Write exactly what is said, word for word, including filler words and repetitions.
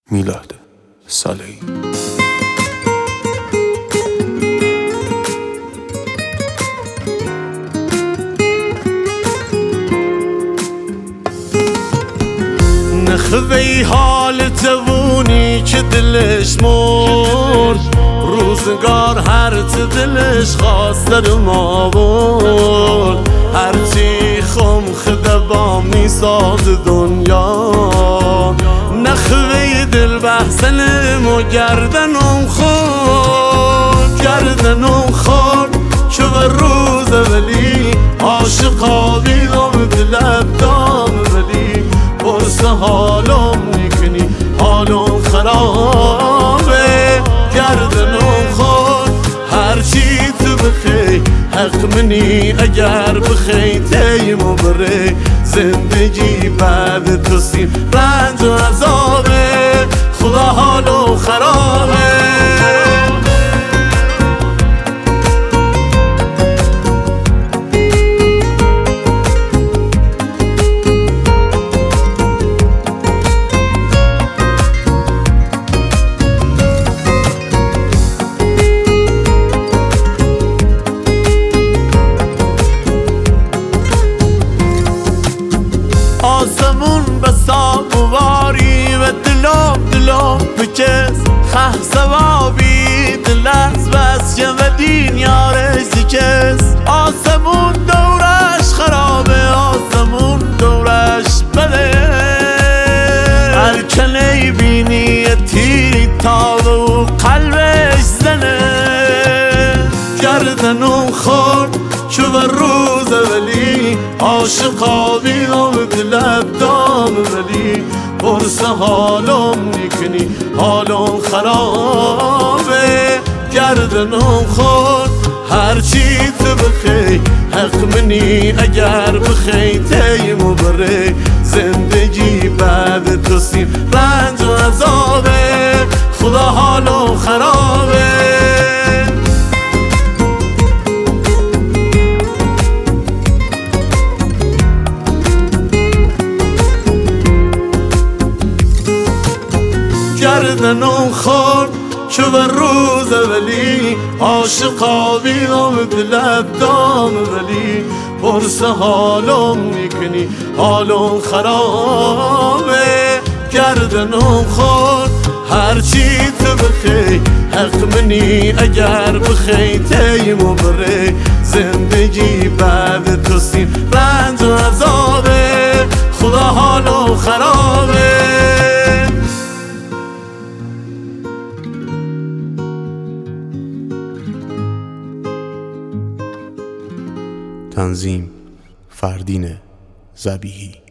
میلاد صالحی. نخوی حال جوونی که دلش مرد، روزگار هر چه دلش خواست در ما برد. هرچی خم خده با میساز دنیا، نخوی دل بحثنم و گردنم خورد گردنم خورد که به روز ولی عاشقا بیدم دلت دام ولی پرس حالم میکنی حالم خرابه. گردنم خورد هرچی تو بخی حق منی، اگر بخی تیمو بره زندگی بعد تو سیم رنج و عذابه. خدا حالو خرابه. آسمون بساب واری و دلم دلم بکس خه سوابی دل از بس که و دین یارش کس. آسمون دورش خرابه، آسمون دورش بده. هر کنی بینی تیری تابه و قلبش زنه. گردنم خورد که به روز ولی عاشقا بیدم دلت دام ولی پرس حالم میکنی حالم خرابه. گردنم خورد هرچی تو بخی حق منی، اگر بخی تیمو بره زندگی بعد تو سیم رنج و عذابه. خدا حالم خرابه. گردنم خورد که به روز ولی عاشقا بیدم دلت دام ولی پرس حالم میکنی حالم خرابه. گردنم خورد هرچی تو بخی حق منی، اگر بخی تیمو بره زندگی بعد تو سیم رنج و عذابه. خدا حالو خرابه. تنظیم فردین ذبیحی.